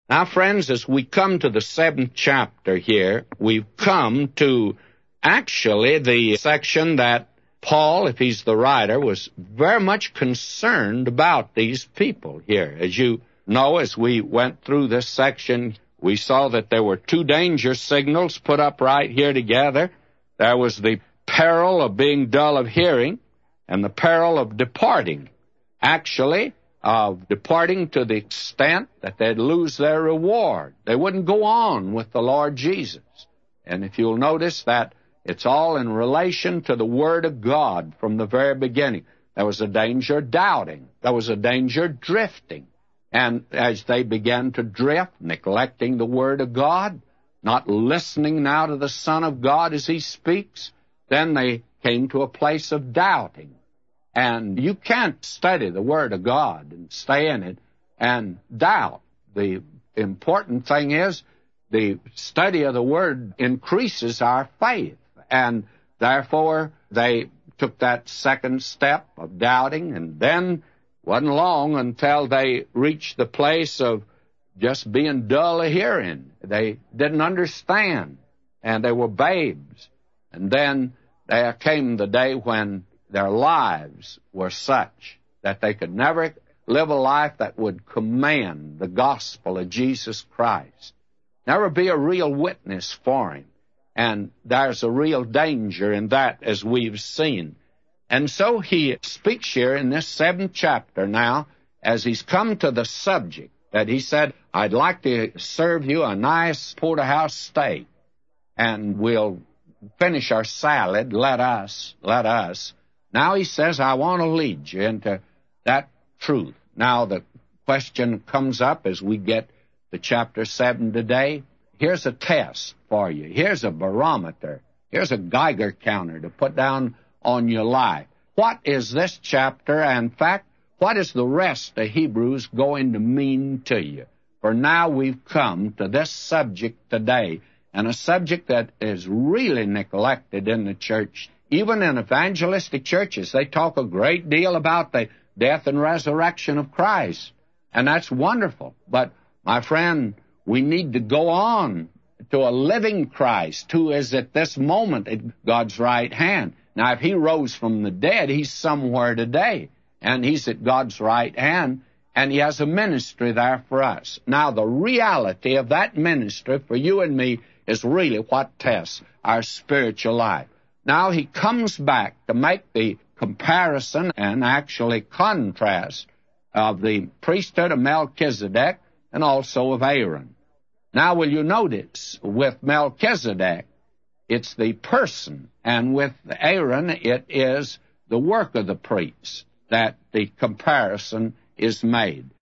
Now, friends, as we come to the 7th chapter here, we've come to actually the section that Paul, if he's the writer, was very much concerned about these people here. As you know, as we went through this section, we saw that there were 2 danger signals put up right here together. There was the peril of being dull of hearing and the peril of departing. Actually, of departing to the extent that they'd lose their reward. They wouldn't go on with the Lord Jesus. And if you'll notice that it's all in relation to the Word of God from the very beginning. There was a danger of doubting. There was a danger of drifting. And as they began to drift, neglecting the Word of God, not listening now to the Son of God as He speaks, then they came to a place of doubting. And you can't study the Word of God and stay in it and doubt. The important thing is the study of the Word increases our faith. And therefore, they took that second step of doubting, and then wasn't long until they reached the place of just being dull of hearing. They didn't understand, and they were babes. And then there came the day when their lives were such that they could never live a life that would command the gospel of Jesus Christ, never be a real witness for Him. And there's a real danger in that, as we've seen. And so he speaks here in this 7th chapter now, as he's come to the subject, that he said, I'd like to serve you a nice porterhouse steak, and we'll finish our salad, let us. Now he says, I want to lead you into that truth. Now the question comes up as we get to chapter 7 today. Here's a test for you. Here's a barometer. Here's a Geiger counter to put down on your life. What is this chapter, and in fact, what is the rest of Hebrews going to mean to you? For now we've come to this subject today, and a subject that is really neglected in the church. Even in evangelistic churches, they talk a great deal about the death and resurrection of Christ, and that's wonderful. But, my friend, we need to go on to a living Christ who is at this moment at God's right hand. Now, if He rose from the dead, He's somewhere today, and He's at God's right hand, and He has a ministry there for us. Now, the reality of that ministry for you and me is really what tests our spiritual life. Now, he comes back to make the comparison and actually contrast of the priesthood of Melchizedek and also of Aaron. Now, will you notice, with Melchizedek, it's the person, and with Aaron, it is the work of the priest that the comparison is made.